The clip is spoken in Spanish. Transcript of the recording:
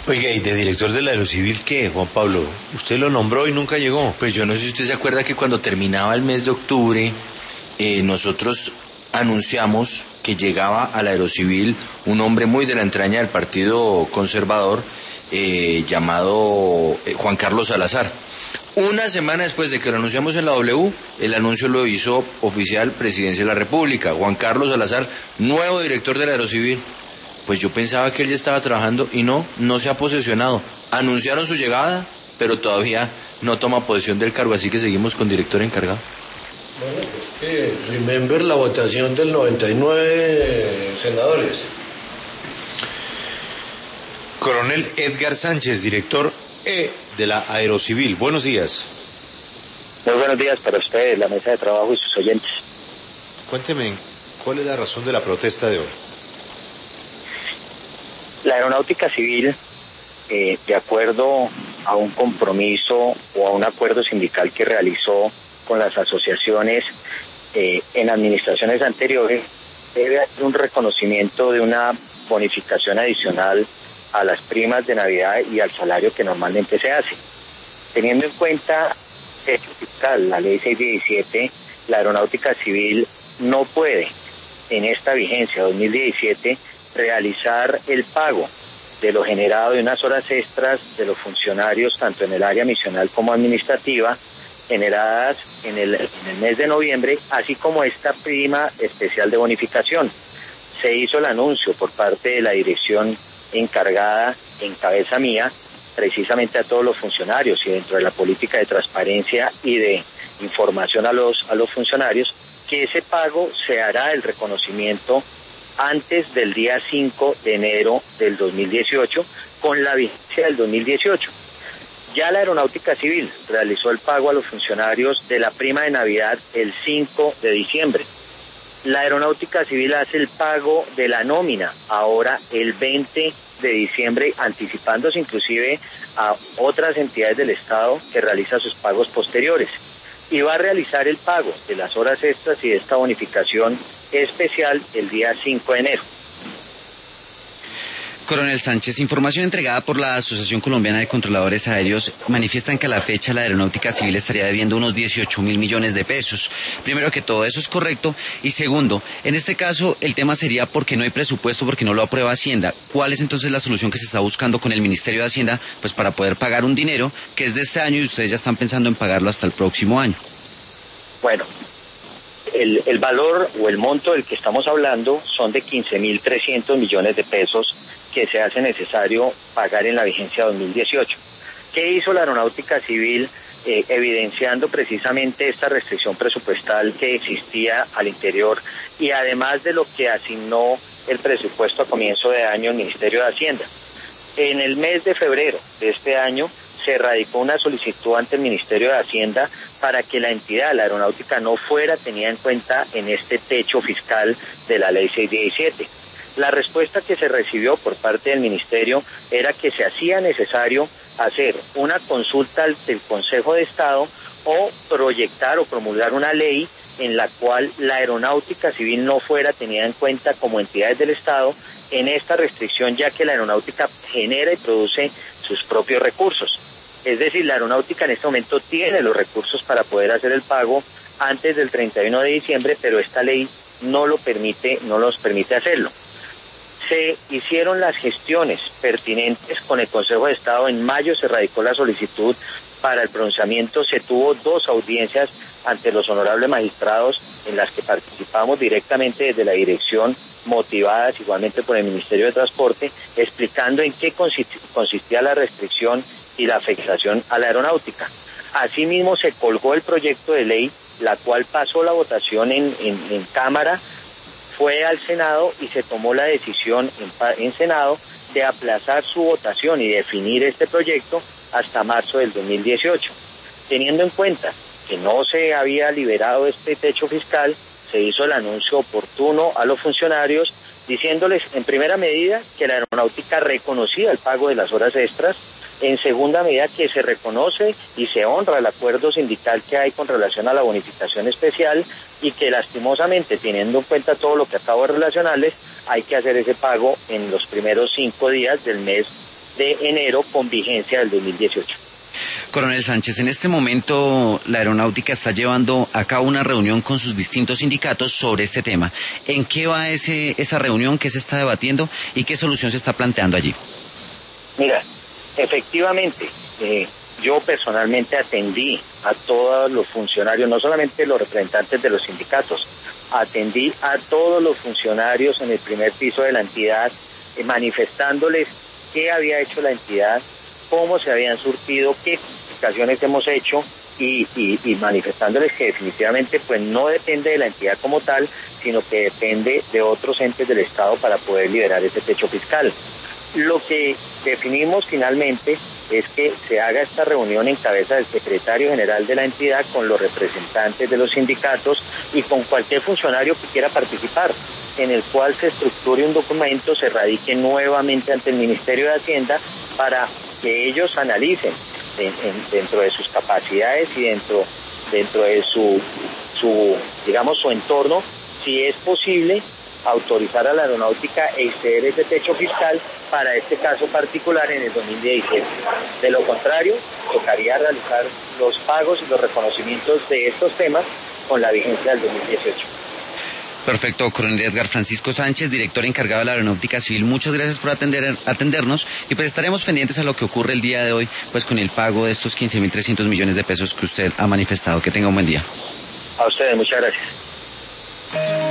Oiga, ¿y de director de la Aerocivil qué, Juan Pablo? Usted lo nombró y nunca llegó. Pues yo no sé si usted se acuerda que cuando terminaba el mes de octubre, nosotros anunciamos que llegaba a la Aerocivil un hombre muy de la entraña del Partido Conservador, llamado Juan Carlos Salazar. Una semana después de que lo anunciamos en la W, el anuncio lo hizo oficial Presidencia de la República. Juan Carlos Salazar, nuevo director de la Aerocivil. Pues yo pensaba que él ya estaba trabajando y no se ha posesionado. Anunciaron su llegada, pero todavía no toma posesión del cargo, así que seguimos con director encargado. Bueno, pues remember la votación del 99 senadores. Coronel Edgar Sánchez, director de la Aerocivil. Buenos días. Muy buenos días para ustedes, la mesa de trabajo y sus oyentes. Cuénteme, ¿cuál es la razón de la protesta de hoy? La Aeronáutica Civil, de acuerdo a un compromiso o a un acuerdo sindical que realizó con las asociaciones en administraciones anteriores, debe hacer un reconocimiento de una bonificación adicional a las primas de Navidad y al salario que normalmente se hace. Teniendo en cuenta la ley 617, la Aeronáutica Civil no puede, en esta vigencia 2017, realizar el pago de lo generado de unas horas extras de los funcionarios, tanto en el área misional como administrativa, generadas en el mes de noviembre, así como esta prima especial de bonificación. Se hizo el anuncio por parte de la dirección encargada, en cabeza mía, precisamente a todos los funcionarios y dentro de la política de transparencia y de información a los funcionarios, que ese pago se hará el reconocimiento antes del día 5 de enero del 2018, con la vigencia del 2018. Ya la Aeronáutica Civil realizó el pago a los funcionarios de la prima de Navidad el 5 de diciembre. La Aeronáutica Civil hace el pago de la nómina ahora el 20 de diciembre, anticipándose inclusive a otras entidades del Estado que realizan sus pagos posteriores. Y va a realizar el pago de las horas extras y de esta bonificación especial el día 5 de enero. Coronel Sánchez, información entregada por la Asociación Colombiana de Controladores Aéreos manifiestan que a la fecha la Aeronáutica Civil estaría debiendo unos 18.000 millones de pesos. Primero que todo, ¿eso es correcto? Y segundo, en este caso el tema sería porque no hay presupuesto, porque no lo aprueba Hacienda. ¿Cuál es entonces la solución que se está buscando con el Ministerio de Hacienda pues para poder pagar un dinero que es de este año y ustedes ya están pensando en pagarlo hasta el próximo año? Bueno, el valor o el monto del que estamos hablando son de 15.300 millones de pesos que se hace necesario pagar en la vigencia 2018. ¿Qué hizo la Aeronáutica Civil evidenciando precisamente esta restricción presupuestal que existía al interior y además de lo que asignó el presupuesto a comienzo de año el Ministerio de Hacienda? En el mes de febrero de este año se radicó una solicitud ante el Ministerio de Hacienda para que la entidad, la aeronáutica, no fuera tenida en cuenta en este techo fiscal de la ley 617. La respuesta que se recibió por parte del Ministerio era que se hacía necesario hacer una consulta del Consejo de Estado o proyectar o promulgar una ley en la cual la Aeronáutica Civil no fuera tenida en cuenta como entidades del Estado en esta restricción, ya que la aeronáutica genera y produce sus propios recursos. Es decir, la aeronáutica en este momento tiene los recursos para poder hacer el pago antes del 31 de diciembre, pero esta ley no los permite hacerlo. Se hicieron las gestiones pertinentes con el Consejo de Estado. En mayo se radicó la solicitud para el pronunciamiento. Se tuvo 2 audiencias ante los honorables magistrados en las que participamos directamente desde la dirección, motivadas igualmente por el Ministerio de Transporte, explicando en qué consistía la restricción y la afectación a la aeronáutica. Asimismo se colgó el proyecto de ley, la cual pasó la votación en Cámara, fue al Senado y se tomó la decisión en Senado de aplazar su votación y definir este proyecto hasta marzo del 2018. Teniendo en cuenta que no se había liberado este techo fiscal, se hizo el anuncio oportuno a los funcionarios diciéndoles en primera medida que la aeronáutica reconocía el pago de las horas extras, en segunda medida que se reconoce y se honra el acuerdo sindical que hay con relación a la bonificación especial y que lastimosamente, teniendo en cuenta todo lo que acabo de relacionarles, hay que hacer ese pago en los primeros 5 días del mes de enero con vigencia del 2018. Coronel Sánchez, en este momento la Aeronáutica está llevando a cabo una reunión con sus distintos sindicatos sobre este tema. ¿En qué va esa reunión? ¿Qué se está debatiendo y qué solución se está planteando allí? Mira, efectivamente, yo personalmente atendí a todos los funcionarios, no solamente los representantes de los sindicatos, atendí a todos los funcionarios en el primer piso de la entidad, manifestándoles qué había hecho la entidad, cómo se habían surtido, qué modificaciones hemos hecho y manifestándoles que definitivamente pues no depende de la entidad como tal, sino que depende de otros entes del Estado para poder liberar ese techo fiscal. Lo que definimos finalmente es que se haga esta reunión en cabeza del secretario general de la entidad con los representantes de los sindicatos y con cualquier funcionario que quiera participar, en el cual se estructure un documento, se radique nuevamente ante el Ministerio de Hacienda para que ellos analicen dentro de sus capacidades y dentro de su entorno, si es posible autorizar a la aeronáutica e exceder ese techo fiscal para este caso particular en el 2017. De lo contrario, tocaría realizar los pagos y los reconocimientos de estos temas con la vigencia del 2018. Perfecto, Coronel Edgar Francisco Sánchez, director encargado de la Aeronáutica Civil, muchas gracias por atendernos y pues estaremos pendientes a lo que ocurre el día de hoy, pues con el pago de estos 15.300 millones de pesos que usted ha manifestado. Que tenga un buen día. A ustedes, muchas gracias.